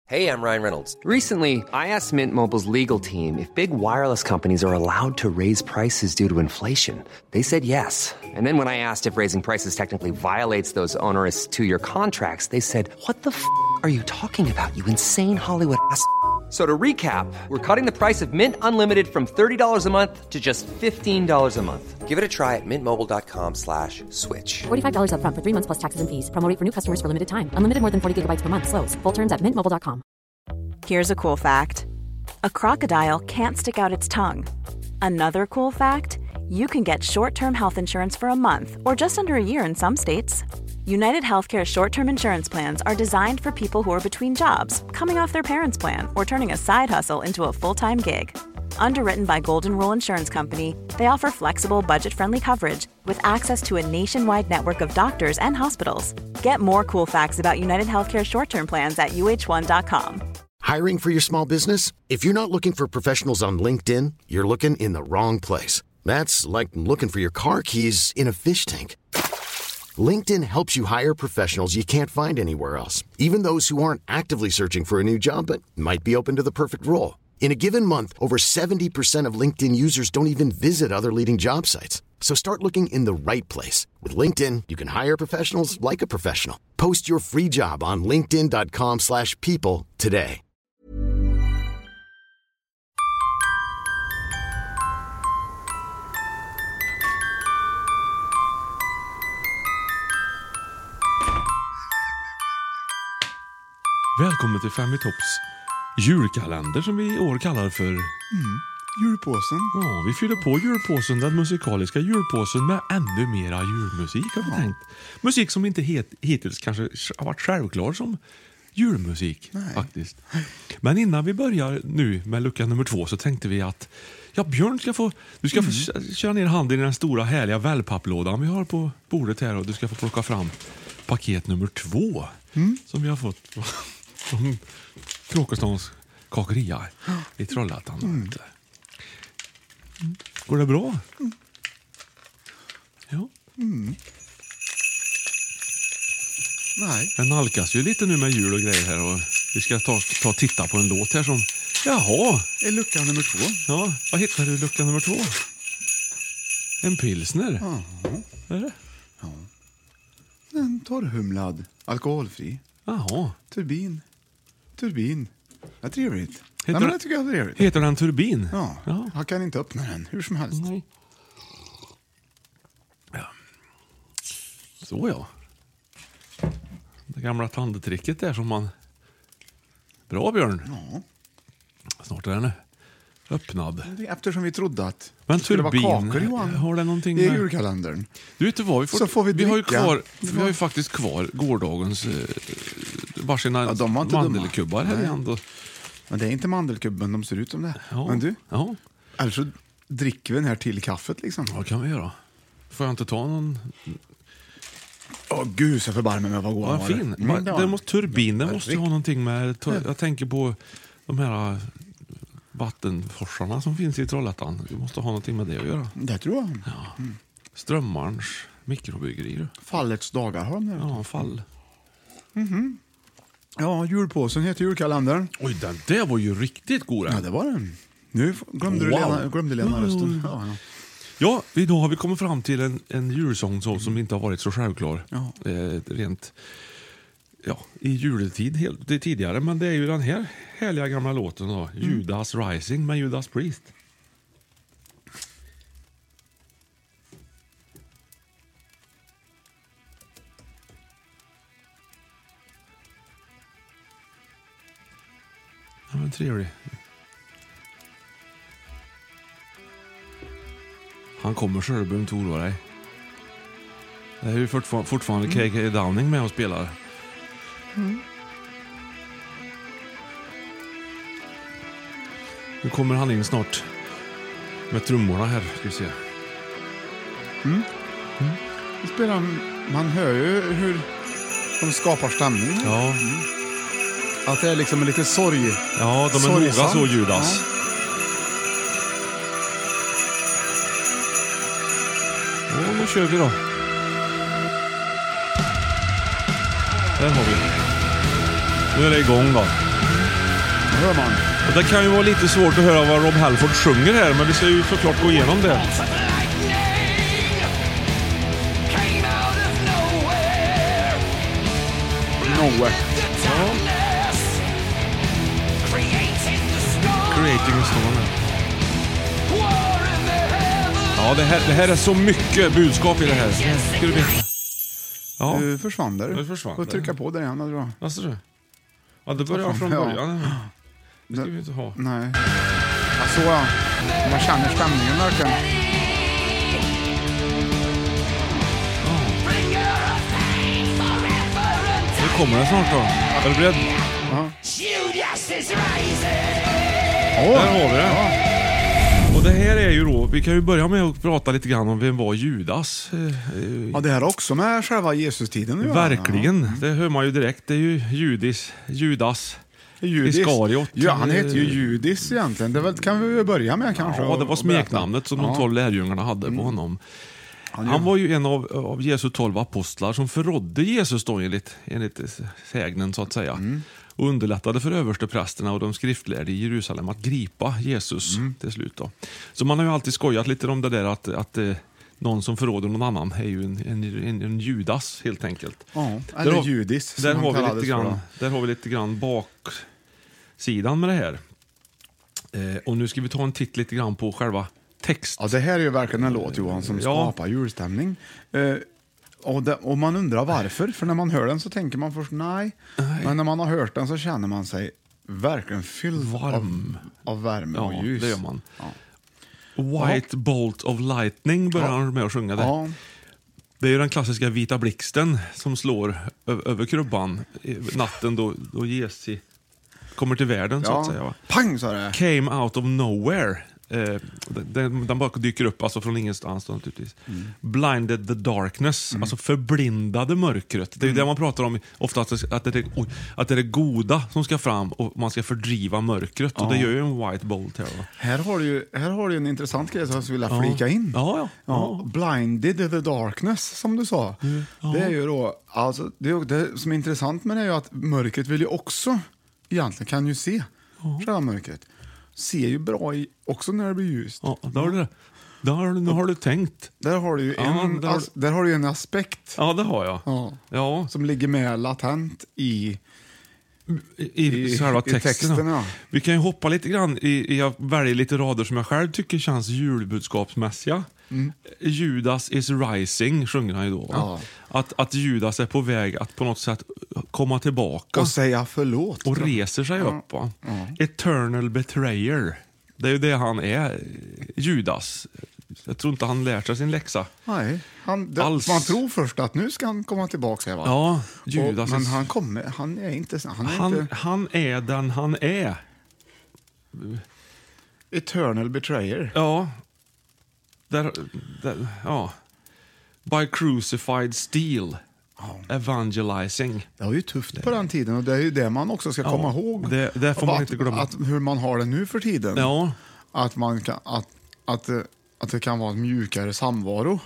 Hey, I'm Ryan Reynolds. Recently, I asked Mint Mobile's legal team if big wireless companies are allowed to raise prices due to inflation. They said yes. And then when I asked if raising prices technically violates those onerous two-year contracts, they said, "What the f*** are you talking about, you insane Hollywood ass?" So to recap, we're cutting the price of Mint Unlimited from $30 a month to just $15 a month. Give it a try at mintmobile.com/switch. $45 up front for 3 months plus taxes and fees. Promo rate for new customers for limited time. Unlimited more than 40 gigabytes per month. Slows full terms at mintmobile.com. Here's a cool fact. A crocodile can't stick out its tongue. Another cool fact, you can get short-term health insurance for a month or just under a year in some states. United Healthcare short-term insurance plans are designed for people who are between jobs, coming off their parents' plan, or turning a side hustle into a full-time gig. Underwritten by Golden Rule Insurance Company, they offer flexible, budget-friendly coverage with access to a nationwide network of doctors and hospitals. Get more cool facts about United Healthcare short-term plans at uh1.com. Hiring for your small business? If you're not looking for professionals on LinkedIn, you're looking in the wrong place. That's like looking for your car keys in a fish tank. LinkedIn helps you hire professionals you can't find anywhere else, even those who aren't actively searching for a new job but might be open to the perfect role. In a given month, over 70% of LinkedIn users don't even visit other leading job sites. So start looking in the right place. With LinkedIn, you can hire professionals like a professional. Post your free job on linkedin.com/people today. Välkommen till Fem i Topps julkalender som vi i år kallar för julpåsen. Ja, vi fyller på julpåsen, den musikaliska julpåsen med ännu mera julmusik har vi tänkt. Musik som inte hittills kanske har varit självklar som julmusik. Nej. Faktiskt. Men innan vi börjar nu med lucka nummer 2 så tänkte vi att Björn ska få köra ner handen i den stora härliga wellpapplådan vi har på bordet här och du ska få plocka fram paket nummer 2 som vi har fått från Kråkestans kakeria i Trollhättan. Går det bra? Ja. Nej. Jag nalkas ju lite nu med jul och grejer här och vi ska ta och titta på en låt här som jaha. Är lucka nummer 2? Ja, vad hittar du i lucka nummer 2? En pilsner? Ja. Vad är det? Ja. En torrhumlad, alkoholfri. Jaha. Turbin. Det är trevligt. Det tycker jag är trevligt. Heter den Turbin? Ja. Jag kan inte öppna den hur som helst. Nej. Ja. Så ja. Det gamla tandtricket där som man... Bra Björn. Ja. Snart är den öppnad. Eftersom vi trodde att men det skulle vara kakor, Johan, har det någonting i med julkalendern. Du vet vad, så får vi har ju faktiskt kvar gårdagens varsina mandelkubbar här igen. Men det är inte mandelkubben, de ser ut som det. Ja. Men du, eller så dricker vi den här till kaffet liksom. Ja, kan vi göra. Får jag inte ta någon... Gud, så förbarmar mig vad god var fin. Turbinen måste ju ha någonting med... Jag tänker på de här vattenforsarna som finns i Trollhättan. Vi måste ha någonting med det att göra. Det tror jag. Ja. Strömmarns mikrobryggeri. Fallets dagar har de där. Ja, fall. Ja, julpåsen heter julkalendern. Oj, den där var ju riktigt god. Ja, det var den. Nu glömde Lena rösten. Ja, idag har vi kommit fram till en julsång som inte har varit så självklar. Ja. Rent i juletid tidigare. Men det är ju den här härliga gamla låten då. Judas Rising med Judas Priest. Ja, men trevlig. Han kommer så du behöver inte oroa dig. Det är ju fortfarande KK Downing med och spelar. Nu kommer han in snart med trummorna här, ska vi se. Spelar, man hör ju hur de skapar stämning. Ja. Att det är liksom en lite sorg. Ja, de är noga så Judas. Ja, nu kör vi då. Där har vi. Nu är det igång då. hör man. Och det kan ju vara lite svårt att höra vad Rob Halford sjunger här, men vi ska ju såklart gå igenom det. Nowhere. Creating a storm. Ja, det här är så mycket budskap i det här. Ska du veta. Ja, Du försvann där. Du försvann Får där. trycka på där igen, tror jag. alltså du. Ja, det börjar från Ja. början. Det ska vi inte ha. Nej. Ja, så ja. Man känner stämningen verkligen. Nu kommer det snart då. Är du beredd? Där har vi det. Och det här är ju då, vi kan ju börja med att prata lite grann om vem var Judas. Ja, det här är också med själva Jesus-tiden nu. Verkligen, det hör man ju direkt. Det är ju Judas Iskariot. Ja, han heter ju Judis egentligen. Det kan vi börja med kanske. Ja, det var smeknamnet som de 12 lärjungarna hade på honom. Han var ju en av Jesu 12 apostlar som förrådde Jesus då enligt sägnen så att säga. Och underlättade för översteprästerna och de skriftlärde i Jerusalem att gripa Jesus till slut då. Så man har ju alltid skojat lite om det där att någon som förråder någon annan är ju en Judas helt enkelt. Ja, eller Judis som där han kallades för. Där har vi lite grann baksidan med det här. Och nu ska vi ta en titt lite grann på själva text. Ja, det här är ju verkligen en låt, Johan, som skapar julstämning. Och man undrar varför. För när man hör den så tänker man först nej. Men när man har hört den så känner man sig verkligen fylld av värme och ljus. Det gör man. White Bolt of Lightning börjar han med att sjunga det. Ja. Det är ju den klassiska vita blixten som slår över krubban natten då Jesus kommer till världen så att säga. Va? Pang, sa det. Came out of nowhere. Den bara dyker upp alltså från ingenstans då, naturligtvis. Blinded the darkness, alltså förblindade mörkret. Det är ju det man pratar om ofta, att det är det goda som ska fram och man ska fördriva mörkret. Och det gör ju en white bolt här. Va? Här har du en intressant grej som jag skulle vilja flika in. Ja. Blinded the darkness, som du sa. Det är ju då, alltså, det som är intressant med det är ju att mörkret vill ju också, egentligen kan ju se själva mörkret. Ser ju bra också när det blir ljust. Ja, där har du det. Nu har du tänkt. Där har du ju där har du en aspekt. Ja, det har jag. Ja. Som ligger med latent i själva texten. Ja. Vi kan ju hoppa lite grann jag väljer lite rader som jag själv tycker känns julbudskapsmässiga. Judas is rising sjunger han ju då. Ja. Att Judas är på väg att på något sätt komma tillbaka och säga förlåt. Och reser sig upp. Va? Eternal betrayer. Det är ju det han är, Judas. Jag tror inte han lär sig sin läxa. Nej, man tror först att nu ska han komma tillbaka. Va? Ja, Judas. Men han är inte... Han är den han är. Eternal betrayer. Ja. By crucified steel. Evangelizing. Det var ju tufft på den tiden och det är ju det man också ska komma ihåg. Det får man inte glömma. Hur man har det nu för tiden. Ja. Att man kan, att det kan vara en mjukare samvaro.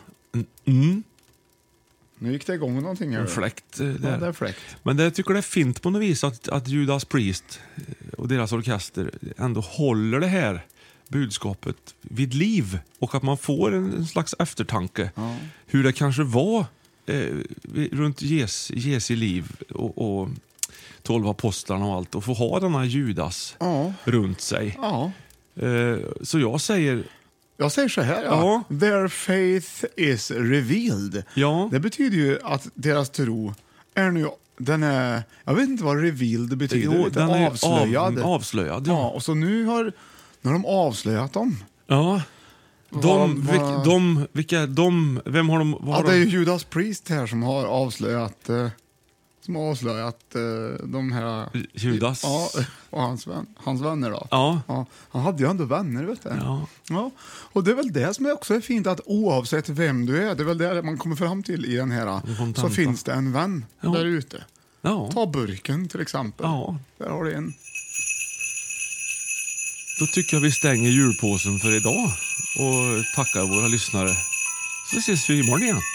Nu gick det igång någonting här. Fläkt. Ja, det är fläkt. Men jag tycker det är fint på något vis att Judas Priest och deras orkester ändå håller det här budskapet vid liv och att man får en slags eftertanke hur det kanske var runt Jesu liv och 12 apostlarna och allt och få ha denna Judas runt sig. Så jag säger så här, their faith is revealed. Det betyder ju att deras tro är nu, jag vet inte vad revealed betyder. Jo, den är avslöjad. Avslöjad. Ja, och så nu har de avslöjat dem. Ja. Vem har de? Det är ju Judas Priest här som har avslöjat de här Judas. Ja, och hans vänner då. Ja. Han hade ju ändå vänner, vet du. Ja. Och det är väl det som också är fint, att oavsett vem du är, det är väl det man kommer fram till i den här, så finns det en vän där ute. Ja. Ta burken till exempel. Ja. Där har du en. Då tycker jag vi stänger julpåsen för idag och tackar våra lyssnare. Så ses vi imorgon igen.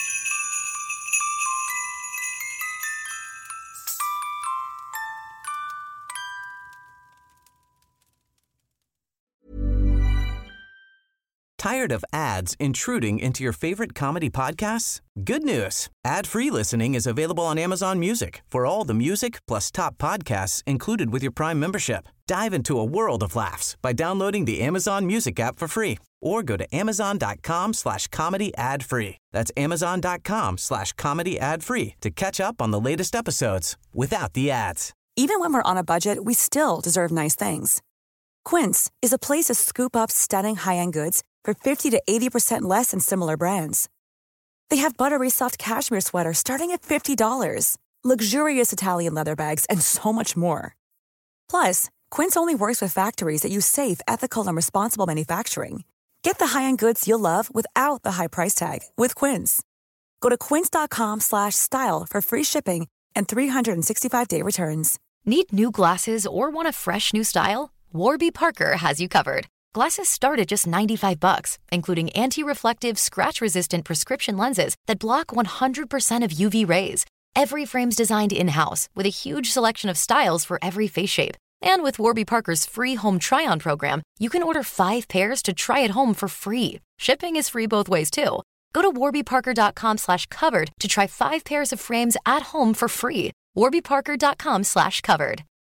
Tired of ads intruding into your favorite comedy podcasts? Good news. Ad-free listening is available on Amazon Music for all the music plus top podcasts included with your Prime membership. Dive into a world of laughs by downloading the Amazon Music app for free or go to amazon.com/comedy ad-free. That's amazon.com/comedy ad-free to catch up on the latest episodes without the ads. Even when we're on a budget, we still deserve nice things. Quince is a place to scoop up stunning high-end goods for 50 to 80% less than similar brands. They have buttery soft cashmere sweaters starting at $50, luxurious Italian leather bags, and so much more. Plus, Quince only works with factories that use safe, ethical, and responsible manufacturing. Get the high-end goods you'll love without the high price tag with Quince. Go to quince.com/style for free shipping and 365-day returns. Need new glasses or want a fresh new style? Warby Parker has you covered. Glasses start at just $95, including anti-reflective, scratch-resistant prescription lenses that block 100% of UV rays. Every frame's designed in-house with a huge selection of styles for every face shape. And with Warby Parker's free home try-on program, you can order 5 pairs to try at home for free. Shipping is free both ways, too. Go to warbyparker.com/covered to try 5 pairs of frames at home for free. warbyparker.com/covered.